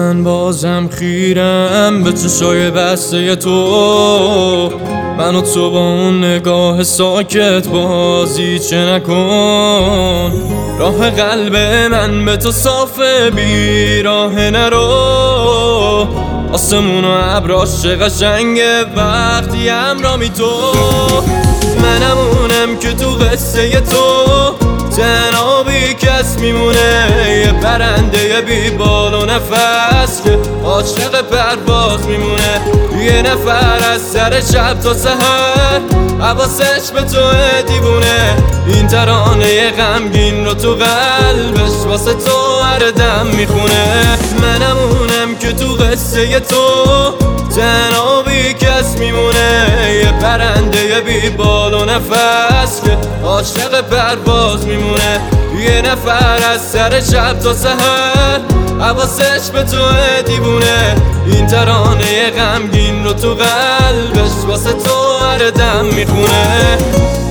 من بازم خیرم به چشای بسته تو، من و تو با اون نگاه ساکت بازی چه نکن. راه قلب من به تو صافه، بی راه نرو. آسمون و ابراش چه قشنگه وقتی همرامی تو. منمونم که تو قصه تو تنها بی کس میمونه، یه پرنده بی بال و نفس که عاشق پرواز میمونه. یه نفر از سر شب تا سحر حواسش به تو دیوونه. این ترانه غمگین رو تو قلبش واسه تو هر دم میخونه. منمونم که تو قصه تو تنها بی کس میمونه، یه پرنده بی بال و نفس که عاشق پرواز میمونه. یه نفر از سر شب تا سحر حواسش به تو دیوونه. این ترانه غمگین رو تو قلبش واسه تو هر دم میخونه.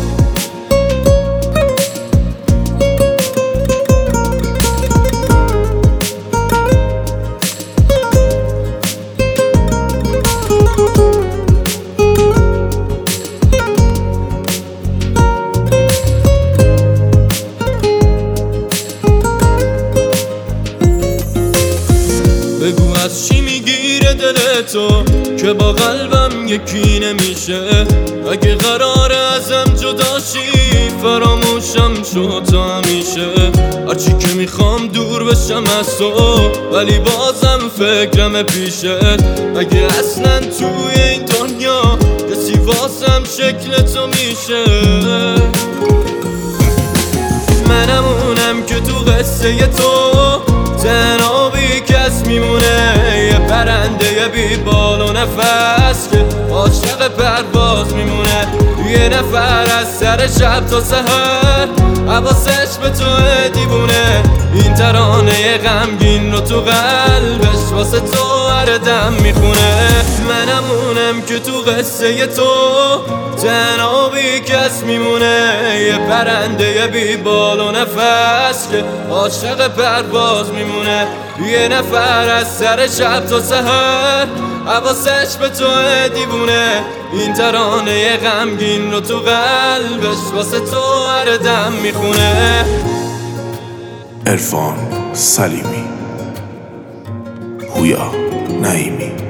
بگو از چی میگیره دل تو که با قلبم یکی نمیشه. اگه قراره ازم جداشی فراموشم شد تا همیشه. هرچی که میخوام دور بشم از تو ولی بازم فکرم پیشت. اگه اصلا توی این دنیا کسی واسم شکل تو میشه. منمونم که تو قصه تو تنها بی کس میمونه، یه پرنده بی بال و نفس که عاشق پرواز میمونه. یه نفر از سر شب تا سحر حواسش به تو دیوونه. این ترانه غمگین رو تو قلبش واسه تو هر دم میخونه. منمونم که تو قصه تو تنها بی کس میمونه، یه پرنده بی بال و نفس که عاشق پرواز میمونه. یه نفر از سر شب تا سحر حواسش به تو دیوونه. این ترانه غمگین رو تو قلبش واسه تو هر دم میخونه. عرفان سلیمی، هویا نعیمی.